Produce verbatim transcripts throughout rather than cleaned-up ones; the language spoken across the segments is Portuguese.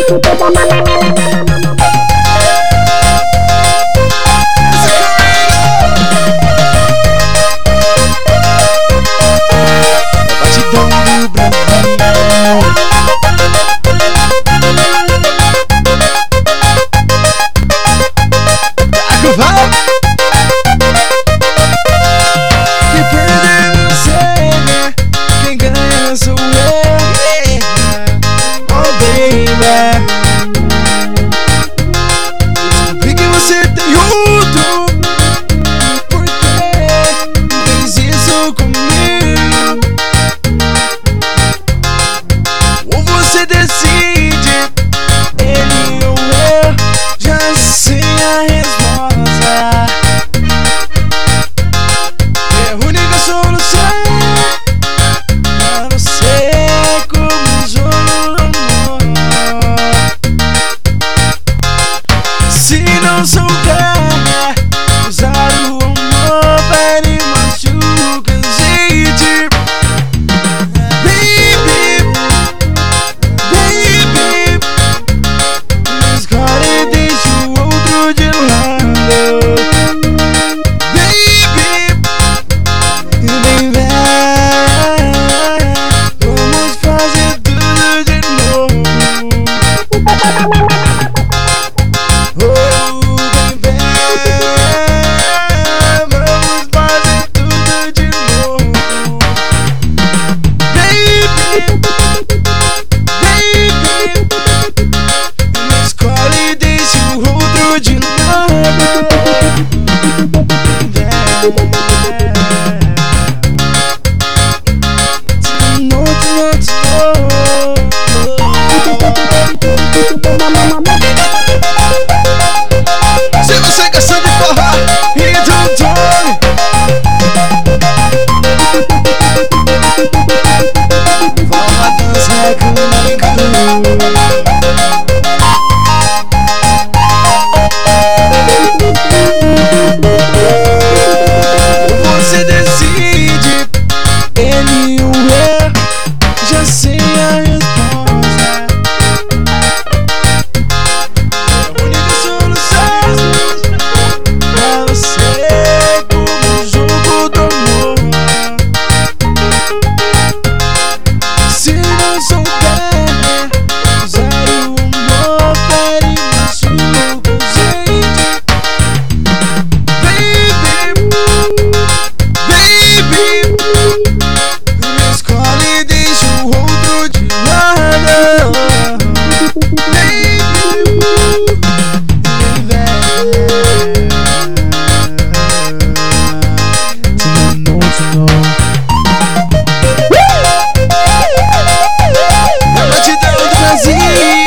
Descobri que você tem outro. Por que fez isso comigo? Ou você decide, ele ou eu, já sei a resposta. É a única solução pra você, como um jogo no amor. Se não souber usar o amor, ele machuca a gente. Baby, baby, escolhe e deixa o outro de lado. Baby, baby, vamos fazer tudo de novo. Se você cansou de forrar e do Tony, vamos dançar comigo. Você decide, ele ou eu, já sei a resposta. É a única solução pra você, como um jogo do amor. Se não souber usar o amor, ele machuca a gente. Baby, baby, escolhe e deixa o outro de lado. Baby, a batidão do Brasil.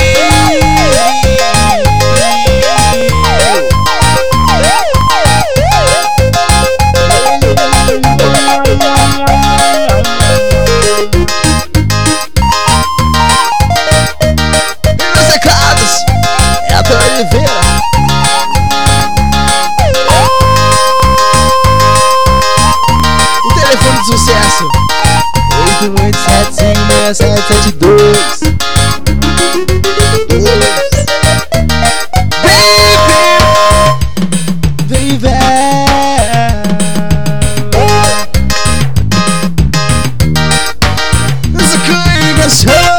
É a Dora Oliveira. O telefone de sucesso: oito oito sete cinco seis sete sete dois. Baby, baby, essa coisa.